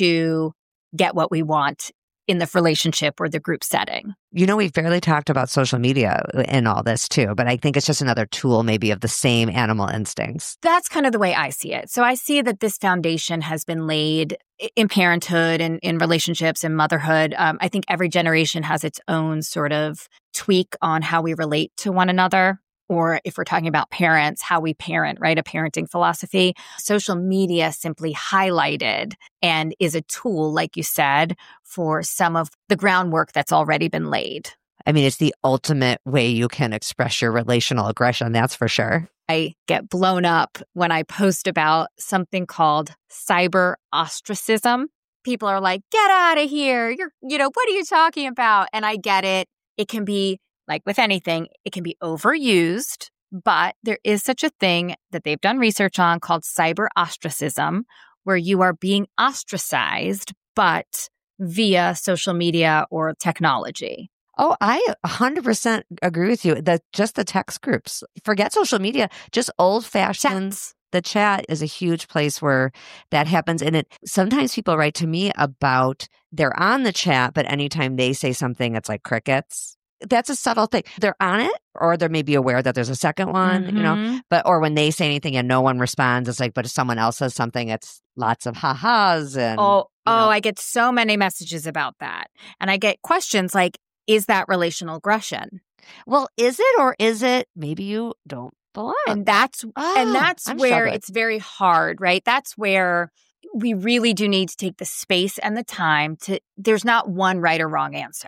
to get what we want in the relationship or the group setting. You know, we've barely talked about social media in all this too, but I think it's just another tool maybe of the same animal instincts. That's kind of the way I see it. So I see that this foundation has been laid in parenthood and in relationships and motherhood. I think every generation has its own sort of tweak on how we relate to one another. Or if we're talking about parents, how we parent, right? A parenting philosophy. Social media simply highlighted and is a tool, like you said, for some of the groundwork that's already been laid. I mean, it's the ultimate way you can express your relational aggression, that's for sure. I get blown up when I post about something called cyber ostracism. People are like, get out of here. What are you talking about? And I get it. It can be, like with anything, it can be overused, but there is such a thing that they've done research on called cyber ostracism, where you are being ostracized, but via social media or technology. Oh, I 100% agree with you. Just the text groups. Forget social media, just old-fashioned. The chat is a huge place where that happens. And sometimes people write to me about they're on the chat, but anytime they say something, it's like crickets. That's a subtle thing. They're on it, or they're maybe aware that there's a second one, or when they say anything and no one responds, it's like, but if someone else says something, it's lots of ha-has. And, I get so many messages about that. And I get questions like, is that relational aggression? Well, is it, or is it maybe you don't belong? And that's where it's very hard, right? That's where we really do need to take the space and the time there's not one right or wrong answer.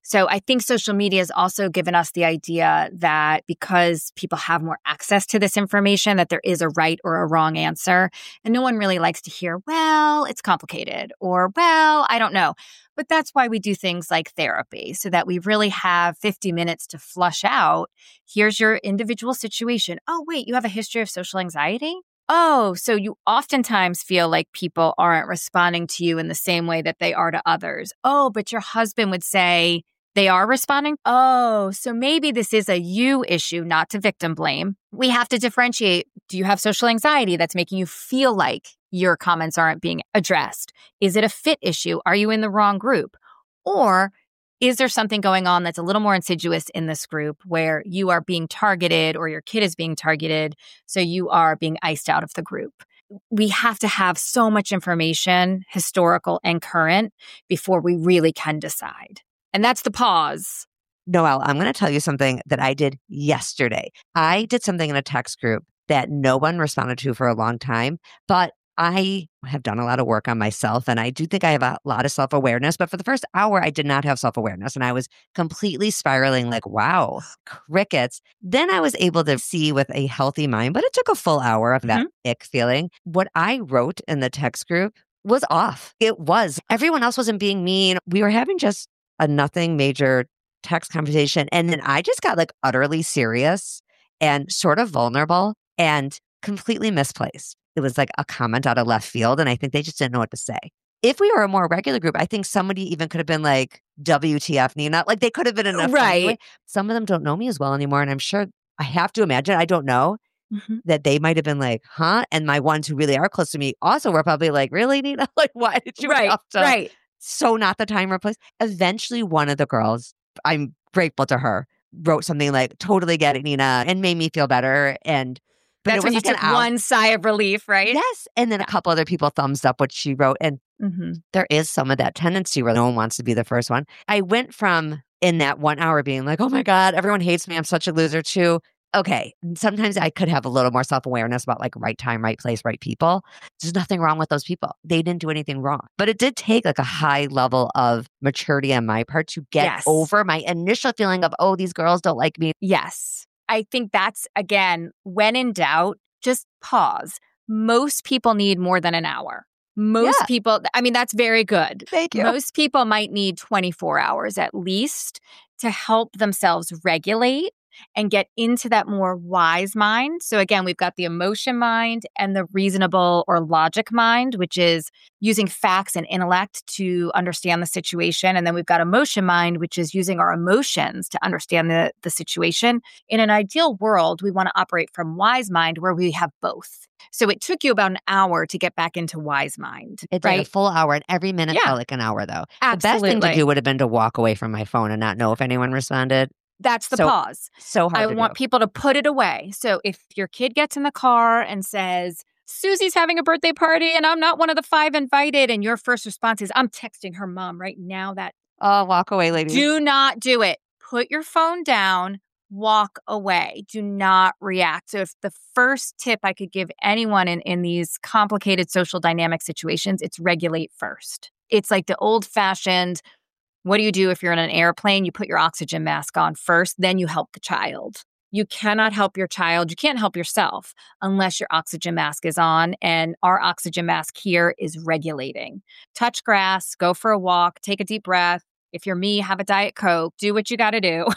So I think social media has also given us the idea that because people have more access to this information, that there is a right or a wrong answer. And no one really likes to hear, well, it's complicated, or, well, I don't know. But that's why we do things like therapy, so that we really have 50 minutes to flush out. Here's your individual situation. Oh, wait, you have a history of social anxiety? Oh, so you oftentimes feel like people aren't responding to you in the same way that they are to others. Oh, but your husband would say they are responding. Oh, so maybe this is a you issue, not to victim blame. We have to differentiate. Do you have social anxiety that's making you feel like your comments aren't being addressed? Is it a fit issue? Are you in the wrong group? Or is there something going on that's a little more insidious in this group where you are being targeted or your kid is being targeted, so you are being iced out of the group? We have to have so much information, historical and current, before we really can decide. And that's the pause. Noelle, I'm going to tell you something that I did yesterday. I did something in a text group that no one responded to for a long time, but I have done a lot of work on myself, and I do think I have a lot of self-awareness. But for the first hour, I did not have self-awareness, and I was completely spiraling like, wow, crickets. Then I was able to see with a healthy mind, but it took a full hour of that ick feeling. What I wrote in the text group was off. It was. Everyone else wasn't being mean. We were having just a nothing major text conversation. And then I just got like utterly serious and sort of vulnerable and completely misplaced. It was like a comment out of left field. And I think they just didn't know what to say. If we were a more regular group, I think somebody even could have been like, WTF, Nina. Like they could have been in a funny way. Some of them don't know me as well anymore. And I'm sure, I have to imagine, I don't know, that they might have been like, huh? And my ones who really are close to me also were probably like, really, Nina? Like, why did you have to? So not the time or place. Eventually, one of the girls, I'm grateful to her, wrote something like, totally get it, Nina, and made me feel better. And but that's when you took one sigh of relief, right? Yes. And then a couple other people thumbs up what she wrote. And there is some of that tendency where no one wants to be the first one. I went from in that 1 hour being like, oh my God, everyone hates me, I'm such a loser, to, okay, sometimes I could have a little more self-awareness about like right time, right place, right people. There's nothing wrong with those people. They didn't do anything wrong. But it did take like a high level of maturity on my part to get over my initial feeling of, oh, these girls don't like me. Yes. I think that's, again, when in doubt, just pause. Most people need more than an hour. Most people, I mean, that's very good. Thank you. Most people might need 24 hours at least to help themselves regulate and get into that more wise mind. So again, we've got the emotion mind and the reasonable or logic mind, which is using facts and intellect to understand the situation. And then we've got emotion mind, which is using our emotions to understand the situation. In an ideal world, we want to operate from wise mind where we have both. So it took you about an hour to get back into wise mind. It did a full hour, and every minute felt like an hour though. Absolutely. The best thing to do would have been to walk away from my phone and not know if anyone responded. That's the pause. So hard I want people to put it away. So if your kid gets in the car and says, Susie's having a birthday party and I'm not one of the 5 invited, and your first response is, I'm texting her mom right now, that walk away, ladies. Do not do it. Put your phone down, walk away. Do not react. So if the first tip I could give anyone in these complicated social dynamic situations, it's regulate first. It's like the old-fashioned, what do you do if you're in an airplane? You put your oxygen mask on first, then you help the child. You cannot help your child. You can't help yourself unless your oxygen mask is on. And our oxygen mask here is regulating. Touch grass, go for a walk, take a deep breath. If you're me, have a Diet Coke, do what you got to do.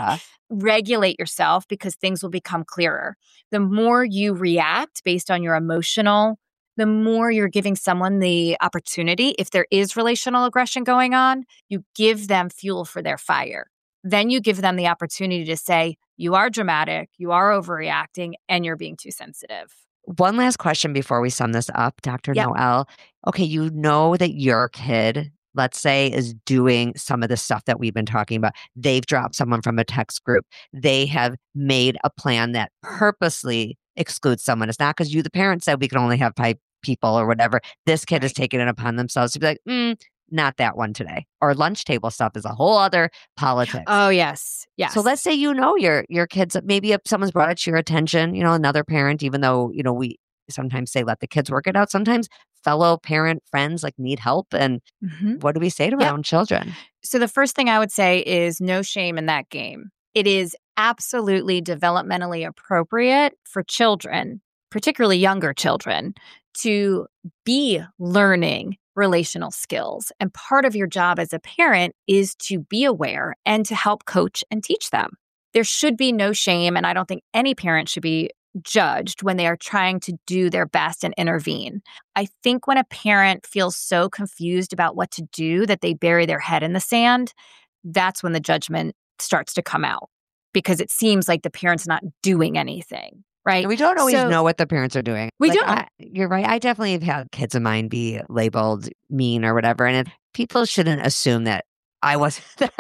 Regulate yourself, because things will become clearer. The more you react based on your emotional, the more you're giving someone the opportunity. If there is relational aggression going on, you give them fuel for their fire. Then you give them the opportunity to say, you are dramatic, you are overreacting, and you're being too sensitive. One last question before we sum this up, Dr. Noelle. Okay, you know that your kid, let's say, is doing some of the stuff that we've been talking about. They've dropped someone from a text group. They have made a plan that purposely excludes someone. It's not because you, the parent, said we can only have 5 people or whatever. This kid has taken it upon themselves to be like, not that one today. Or lunch table stuff is a whole other politics. Oh, yes. Yes. So let's say your kids, maybe if someone's brought it to your attention, another parent, even though, we sometimes say let the kids work it out. Sometimes fellow parent friends like need help. And what do we say to our own children? So the first thing I would say is no shame in that game. It is absolutely developmentally appropriate for children, particularly younger children, to be learning relational skills. And part of your job as a parent is to be aware and to help coach and teach them. There should be no shame, and I don't think any parent should be judged when they are trying to do their best and intervene. I think when a parent feels so confused about what to do that they bury their head in the sand, that's when the judgment starts to come out, because it seems like the parent's not doing anything, right? We don't always know what the parents are doing. We don't. You're right. I definitely have had kids of mine be labeled mean or whatever. And people shouldn't assume that I don't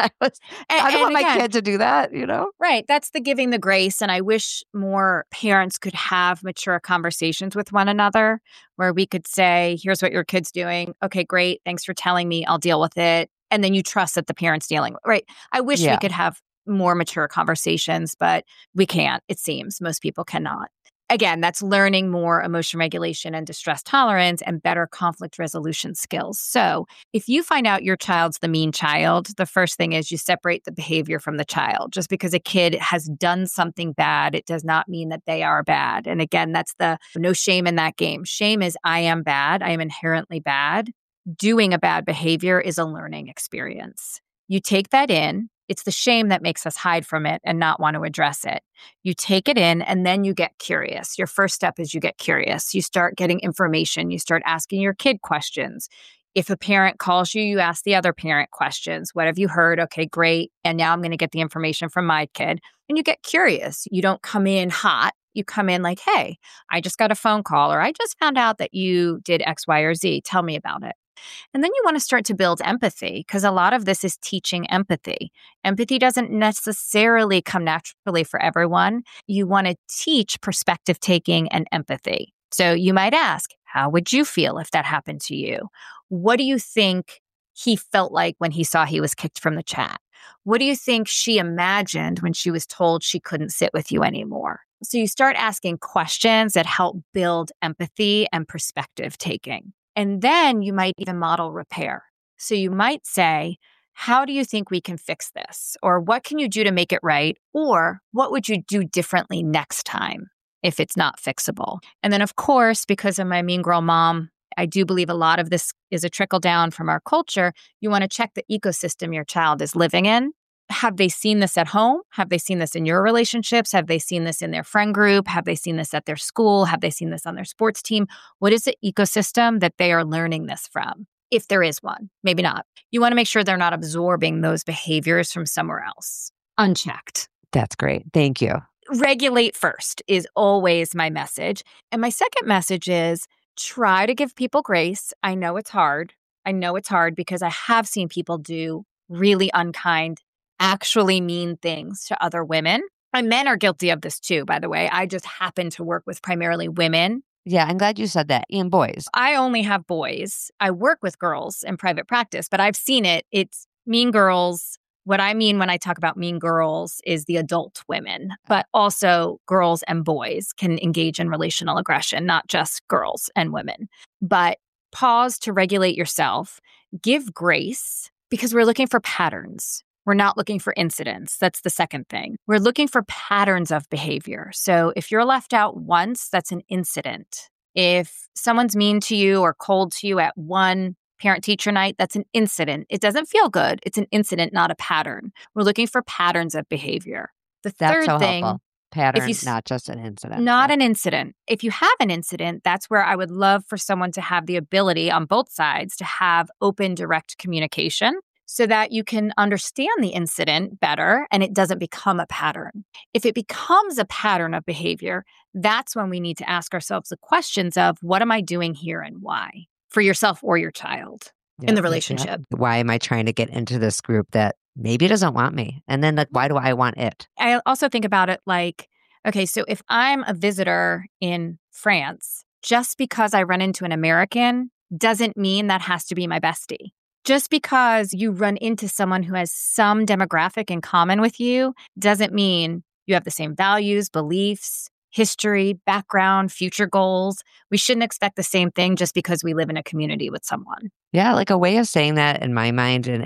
want my kid to do that, you know? Right. That's the giving the grace. And I wish more parents could have mature conversations with one another where we could say, here's what your kid's doing. Okay, great. Thanks for telling me. I'll deal with it. And then you trust that the parent's dealing with it. Right. I wish we could have more mature conversations, but we can't, it seems. Most people cannot. Again, that's learning more emotion regulation and distress tolerance and better conflict resolution skills. So if you find out your child's the mean child, the first thing is you separate the behavior from the child. Just because a kid has done something bad, it does not mean that they are bad. And again, that's the no shame in that game. Shame is I am bad. I am inherently bad. Doing a bad behavior is a learning experience. You take that in. It's the shame that makes us hide from it and not want to address it. You take it in and then you get curious. Your first step is you get curious. You start getting information. You start asking your kid questions. If a parent calls you, you ask the other parent questions. What have you heard? Okay, great. And now I'm going to get the information from my kid. And you get curious. You don't come in hot. You come in like, hey, I just got a phone call, or I just found out that you did X, Y, or Z. Tell me about it. And then you want to start to build empathy, because a lot of this is teaching empathy. Empathy doesn't necessarily come naturally for everyone. You want to teach perspective taking and empathy. So you might ask, how would you feel if that happened to you? What do you think he felt like when he saw he was kicked from the chat? What do you think she imagined when she was told she couldn't sit with you anymore? So you start asking questions that help build empathy and perspective taking. And then you might even model repair. So you might say, how do you think we can fix this? Or what can you do to make it right? Or what would you do differently next time if it's not fixable? And then, of course, because of my mean girl mom, I do believe a lot of this is a trickle down from our culture. You want to check the ecosystem your child is living in. Have they seen this at home? Have they seen this in your relationships? Have they seen this in their friend group? Have they seen this at their school? Have they seen this on their sports team? What is the ecosystem that they are learning this from? If there is one, maybe not. You want to make sure they're not absorbing those behaviors from somewhere else, unchecked. That's great. Thank you. Regulate first is always my message. And my second message is try to give people grace. I know it's hard. Because I have seen people do really unkind, actually mean things to other women. And men are guilty of this too, by the way. I just happen to work with primarily women. Yeah, I'm glad you said that. And boys. I only have boys. I work with girls in private practice, but I've seen it. It's mean girls. What I mean when I talk about mean girls is the adult women, but also girls and boys can engage in relational aggression, not just girls and women. But pause to regulate yourself, give grace, because we're looking for patterns. We're not looking for incidents. That's the second thing. We're looking for patterns of behavior. So if you're left out once, that's an incident. If someone's mean to you or cold to you at one parent-teacher night, that's an incident. It doesn't feel good. It's an incident, not a pattern. We're looking for patterns of behavior. The third thing, helpful. Pattern, not just an incident. Not an incident. If you have an incident, that's where I would love for someone to have the ability on both sides to have open, direct communication, so that you can understand the incident better and it doesn't become a pattern. If it becomes a pattern of behavior, that's when we need to ask ourselves the questions of, what am I doing here and why? For yourself or your child in the relationship. Yeah. Why am I trying to get into this group that maybe doesn't want me? And then why do I want it? I also think about it like, okay, so if I'm a visitor in France, just because I run into an American doesn't mean that has to be my bestie. Just because you run into someone who has some demographic in common with you doesn't mean you have the same values, beliefs, history, background, future goals. We shouldn't expect the same thing just because we live in a community with someone. Yeah, like a way of saying that in my mind, and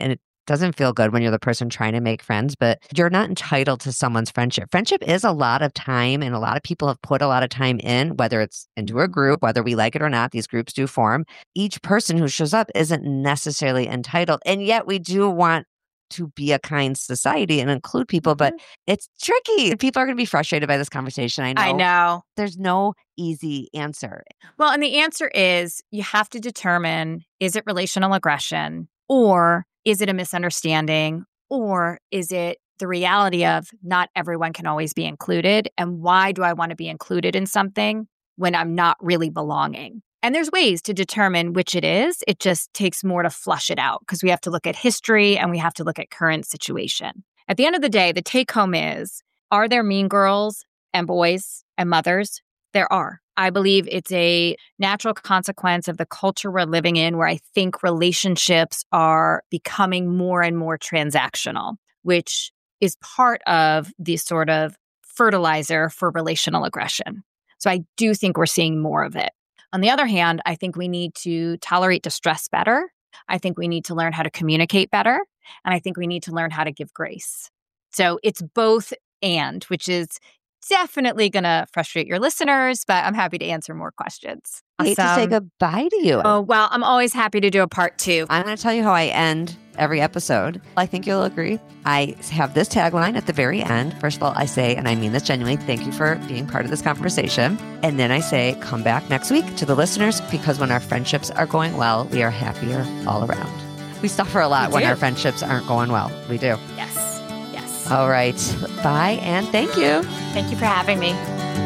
doesn't feel good when you're the person trying to make friends, but you're not entitled to someone's friendship. Friendship is a lot of time, and a lot of people have put a lot of time in, whether it's into a group, whether we like it or not, these groups do form. Each person who shows up isn't necessarily entitled. And yet we do want to be a kind society and include people, but it's tricky. People are going to be frustrated by this conversation. I know. There's no easy answer. Well, and the answer is you have to determine, is it relational aggression, or is it a misunderstanding, or is it the reality of not everyone can always be included? And why do I want to be included in something when I'm not really belonging? And there's ways to determine which it is. It just takes more to flush it out because we have to look at history and we have to look at current situation. At the end of the day, the take home is, are there mean girls and boys and mothers? There are. I believe it's a natural consequence of the culture we're living in, where I think relationships are becoming more and more transactional, which is part of the sort of fertilizer for relational aggression. So I do think we're seeing more of it. On the other hand, I think we need to tolerate distress better. I think we need to learn how to communicate better. And I think we need to learn how to give grace. So it's both and, which is definitely going to frustrate your listeners, but I'm happy to answer more questions. I hate to say goodbye to you. Oh, well, I'm always happy to do a part 2. I'm going to tell you how I end every episode. I think you'll agree. I have this tagline at the very end. First of all, I say, and I mean this genuinely, thank you for being part of this conversation. And then I say, come back next week to the listeners, because when our friendships are going well, we are happier all around. We suffer a lot when our friendships aren't going well. We do. Yes. All right. Bye, and thank you. Thank you for having me.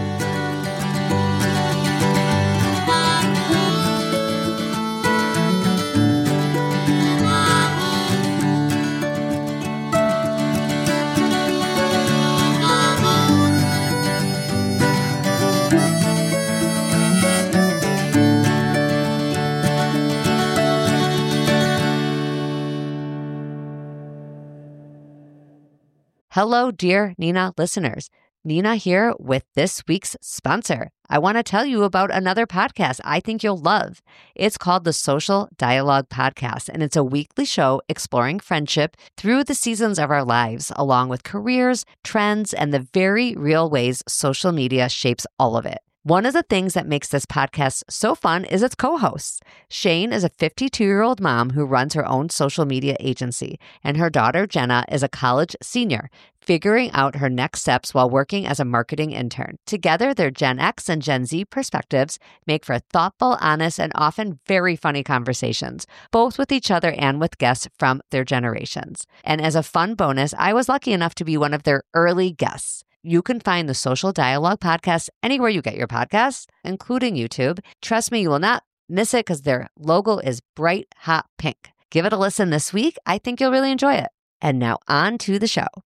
Hello, dear Nina listeners. Nina here with this week's sponsor. I want to tell you about another podcast I think you'll love. It's called the Social Dialogue Podcast, and it's a weekly show exploring friendship through the seasons of our lives, along with careers, trends, and the very real ways social media shapes all of it. One of the things that makes this podcast so fun is its co-hosts. Shane is a 52-year-old mom who runs her own social media agency, and her daughter, Jenna, is a college senior, figuring out her next steps while working as a marketing intern. Together, their Gen X and Gen Z perspectives make for thoughtful, honest, and often very funny conversations, both with each other and with guests from their generations. And as a fun bonus, I was lucky enough to be one of their early guests. You can find the Social Dialogue Podcast anywhere you get your podcasts, including YouTube. Trust me, you will not miss it because their logo is bright, hot pink. Give it a listen this week. I think you'll really enjoy it. And now on to the show.